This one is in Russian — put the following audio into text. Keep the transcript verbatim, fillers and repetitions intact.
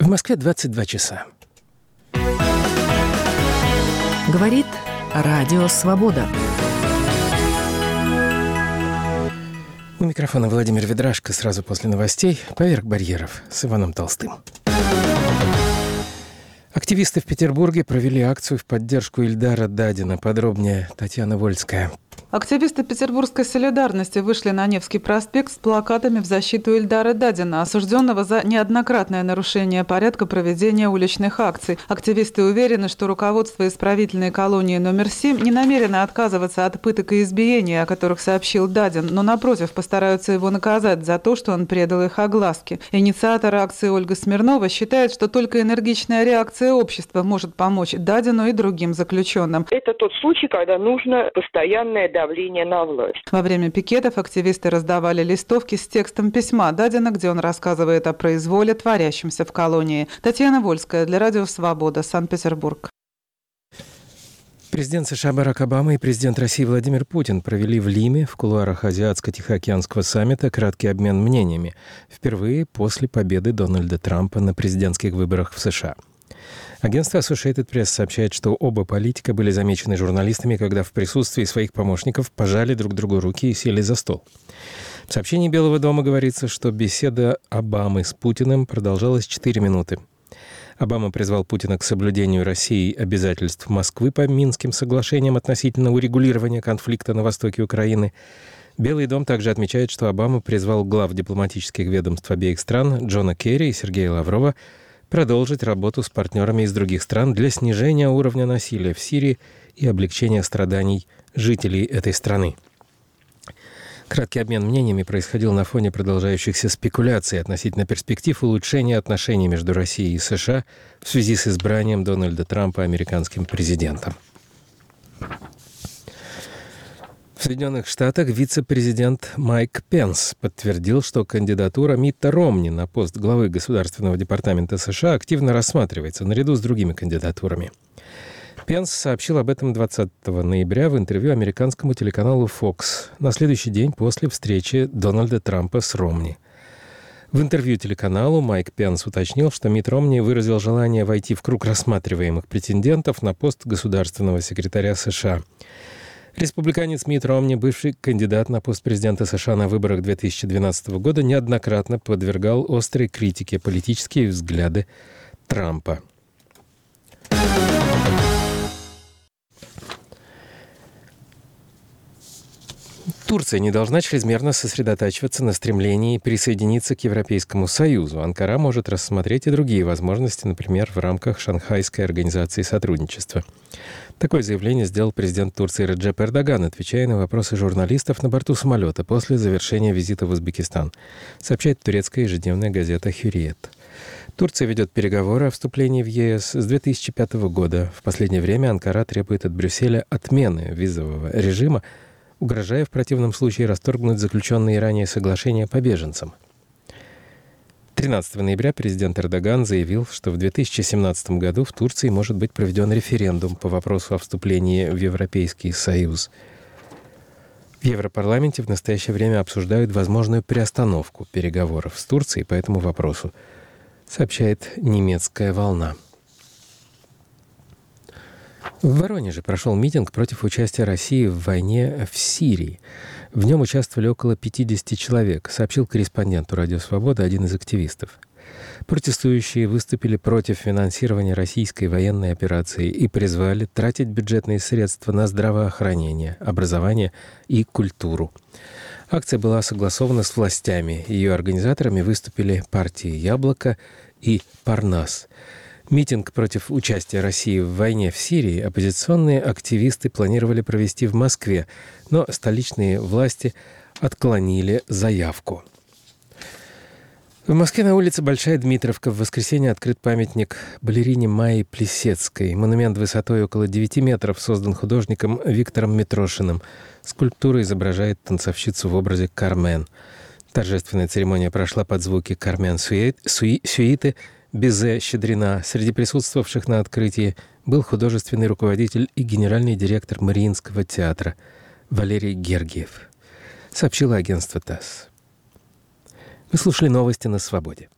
В Москве двадцать два часа. Говорит Радио Свобода. У микрофона Владимир Ведрашко. Сразу после новостей «Поверх барьеров» с Иваном Толстым. Активисты в Петербурге провели акцию в поддержку Ильдара Дадина. Подробнее Татьяна Вольская. Активисты петербургской солидарности вышли на Невский проспект с плакатами в защиту Ильдара Дадина, осужденного за неоднократное нарушение порядка проведения уличных акций. Активисты уверены, что руководство исправительной колонии номер семь не намерено отказываться от пыток и избиений, о которых сообщил Дадин, но, напротив, постараются его наказать за то, что он предал их огласке. Инициатор акции Ольга Смирнова считает, что только энергичная реакция общества может помочь Дадину и другим заключенным. Это тот случай, когда нужно постоянное давление на власть. Во время пикетов активисты раздавали листовки с текстом письма Дадина, где он рассказывает о произволе, творящемся в колонии. Татьяна Вольская для Радио Свобода, Санкт-Петербург. Президент США Барак Обама и президент России Владимир Путин провели в Лиме, в кулуарах Азиатско-Тихоокеанского саммита, краткий обмен мнениями. Впервые после победы Дональда Трампа на президентских выборах в США. Агентство Associated Press сообщает, что оба политика были замечены журналистами, когда в присутствии своих помощников пожали друг другу руки и сели за стол. В сообщении Белого дома говорится, что беседа Обамы с Путиным продолжалась четыре минуты. Обама призвал Путина к соблюдению Россией обязательств Москвы по Минским соглашениям относительно урегулирования конфликта на востоке Украины. Белый дом также отмечает, что Обама призвал глав дипломатических ведомств обеих стран Джона Керри и Сергея Лаврова продолжить работу с партнерами из других стран для снижения уровня насилия в Сирии и облегчения страданий жителей этой страны. Краткий обмен мнениями происходил на фоне продолжающихся спекуляций относительно перспектив улучшения отношений между Россией и США в связи с избранием Дональда Трампа американским президентом. В Соединенных Штатах вице-президент Майк Пенс подтвердил, что кандидатура Митта Ромни на пост главы Государственного департамента США активно рассматривается наряду с другими кандидатурами. Пенс сообщил об этом двадцатого ноября в интервью американскому телеканалу Fox на следующий день после встречи Дональда Трампа с Ромни. В интервью телеканалу Майк Пенс уточнил, что Митт Ромни выразил желание войти в круг рассматриваемых претендентов на пост государственного секретаря США. Республиканец Митт Ромни, бывший кандидат на пост президента США на выборах две тысячи двенадцатого года, неоднократно подвергал острой критике политические взгляды Трампа. Турция не должна чрезмерно сосредотачиваться на стремлении присоединиться к Европейскому Союзу. Анкара может рассмотреть и другие возможности, например, в рамках Шанхайской организации сотрудничества. Такое заявление сделал президент Турции Реджеп Эрдоган, отвечая на вопросы журналистов на борту самолета после завершения визита в Узбекистан, сообщает турецкая ежедневная газета «Хюриет». Турция ведет переговоры о вступлении в ЕС с две тысячи пятого года. В последнее время Анкара требует от Брюсселя отмены визового режима, угрожая в противном случае расторгнуть заключенные ранее соглашения по беженцам. тринадцатого ноября президент Эрдоган заявил, что в две тысячи семнадцатом году в Турции может быть проведен референдум по вопросу о вступлении в Европейский Союз. В Европарламенте в настоящее время обсуждают возможную приостановку переговоров с Турцией по этому вопросу, сообщает немецкая «Волна». В Воронеже прошел митинг против участия России в войне в Сирии. В нем участвовали около пятидесяти человек, сообщил корреспонденту «Радио Свобода» один из активистов. Протестующие выступили против финансирования российской военной операции и призвали тратить бюджетные средства на здравоохранение, образование и культуру. Акция была согласована с властями. Ее организаторами выступили партии «Яблоко» и «Парнас». Митинг против участия России в войне в Сирии оппозиционные активисты планировали провести в Москве, но столичные власти отклонили заявку. В Москве на улице Большая Дмитровка в воскресенье открыт памятник балерине Майе Плисецкой. Монумент высотой около девяти метров создан художником Виктором Митрошиным. Скульптура изображает танцовщицу в образе Кармен. Торжественная церемония прошла под звуки Кармен-сюиты Безе Щедрина. Среди присутствовавших на открытии был художественный руководитель и генеральный директор Мариинского театра Валерий Гергиев, сообщило агентство ТАСС. Вы слушали новости на Свободе.